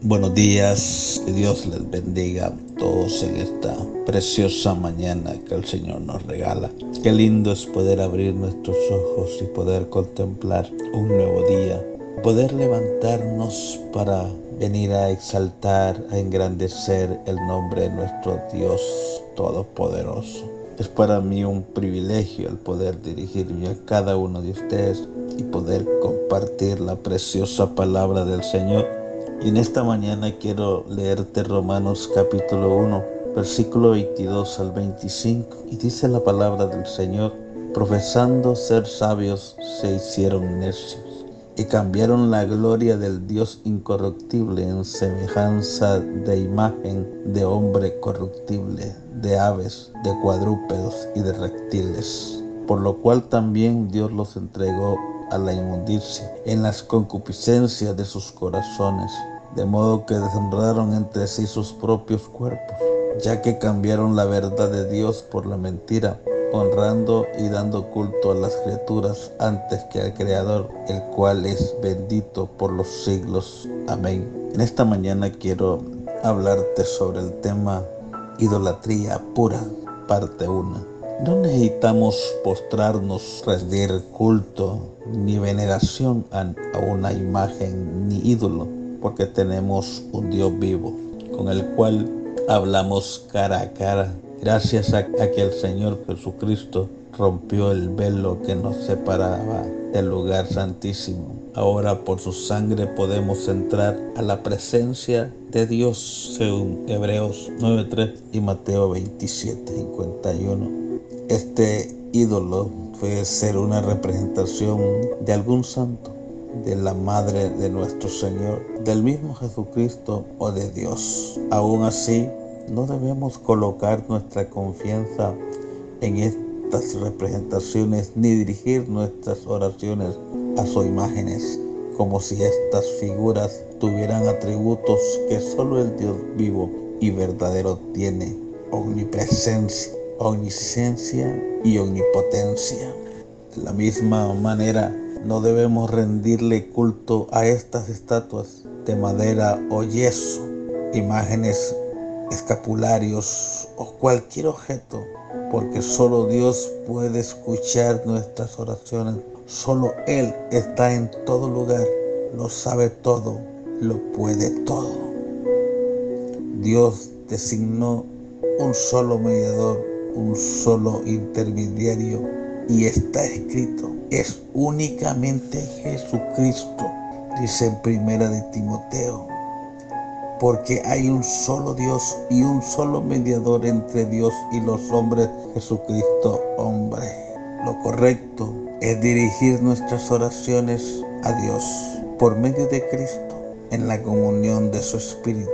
Buenos días, que Dios les bendiga a todos en esta preciosa mañana que el Señor nos regala. Qué lindo es poder abrir nuestros ojos y poder contemplar un nuevo día, poder levantarnos para venir a exaltar, a engrandecer el nombre de nuestro Dios Todopoderoso. Es para mí un privilegio el poder dirigirme a cada uno de ustedes y poder compartir la preciosa palabra del Señor. Y en esta mañana quiero leerte Romanos capítulo 1, versículo 22 al 25. Y dice la palabra del Señor: profesando ser sabios, se hicieron necios y cambiaron la gloria del Dios incorruptible en semejanza de imagen de hombre corruptible, de aves, de cuadrúpedos y de reptiles. Por lo cual también Dios los entregó a la inmundicia en las concupiscencias de sus corazones, de modo que deshonraron entre sí sus propios cuerpos, ya que cambiaron la verdad de Dios por la mentira, honrando y dando culto a las criaturas antes que al Creador, el cual es bendito por los siglos. Amén. En esta mañana quiero hablarte sobre el tema idolatría pura, parte 1. No necesitamos postrarnos, rendir culto ni veneración a una imagen ni ídolo, porque tenemos un Dios vivo con el cual hablamos cara a cara. Gracias a que el Señor Jesucristo rompió el velo que nos separaba del lugar santísimo. Ahora por su sangre podemos entrar a la presencia de Dios, según Hebreos 9:3 y Mateo 27:51. Este ídolo puede ser una representación de algún santo, de la madre de nuestro Señor, del mismo Jesucristo o de Dios. Aún así, no debemos colocar nuestra confianza en estas representaciones ni dirigir nuestras oraciones a sus imágenes, como si estas figuras tuvieran atributos que solo el Dios vivo y verdadero tiene: omnipresencia, omnisciencia y omnipotencia. De la misma manera, no debemos rendirle culto a estas estatuas de madera o yeso, imágenes, escapularios o cualquier objeto, porque solo Dios puede escuchar nuestras oraciones. Solo Él está en todo lugar, lo sabe todo, lo puede todo. Dios designó un solo mediador, un solo intermediario, y está escrito: es únicamente Jesucristo. Dice en Primera de Timoteo: porque hay un solo Dios y un solo mediador entre Dios y los hombres, Jesucristo hombre. Lo correcto es dirigir nuestras oraciones a Dios por medio de Cristo, en la comunión de su Espíritu,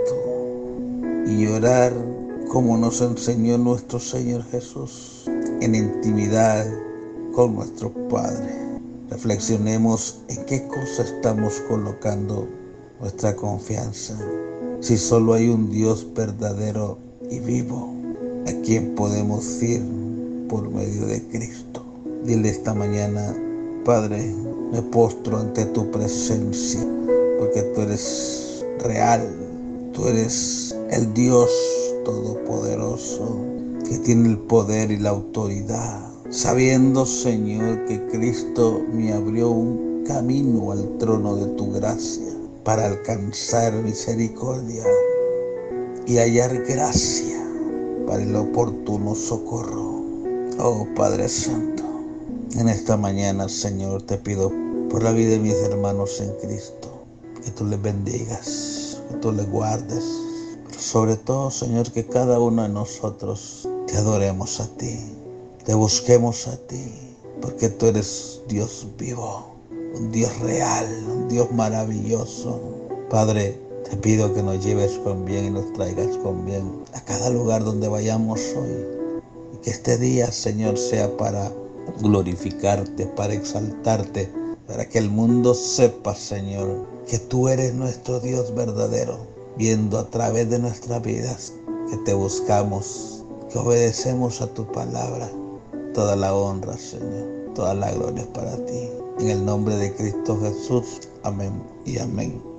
y orar como nos enseñó nuestro Señor Jesús, en intimidad con nuestro Padre. Reflexionemos en qué cosa estamos colocando nuestra confianza. Si solo hay un Dios verdadero y vivo, a quien podemos ir por medio de Cristo. Dile esta mañana: Padre, me postro ante tu presencia, porque tú eres real, tú eres el Dios Todopoderoso, que tiene el poder y la autoridad. Sabiendo, Señor, que Cristo me abrió un camino al trono de tu gracia para alcanzar misericordia y hallar gracia para el oportuno socorro. Oh Padre Santo, en esta mañana, Señor, te pido por la vida de mis hermanos en Cristo, que tú les bendigas, que tú les guardes, pero sobre todo, Señor, que cada uno de nosotros te adoremos a ti, te busquemos a ti, porque tú eres Dios vivo, un Dios real, un Dios maravilloso. Padre, te pido que nos lleves con bien y nos traigas con bien a cada lugar donde vayamos hoy. Y que este día, Señor, sea para glorificarte, para exaltarte, para que el mundo sepa, Señor, que tú eres nuestro Dios verdadero, viendo a través de nuestras vidas que te buscamos, que obedecemos a tu palabra. Toda la honra, Señor, toda la gloria es para ti. En el nombre de Cristo Jesús. Amén y amén.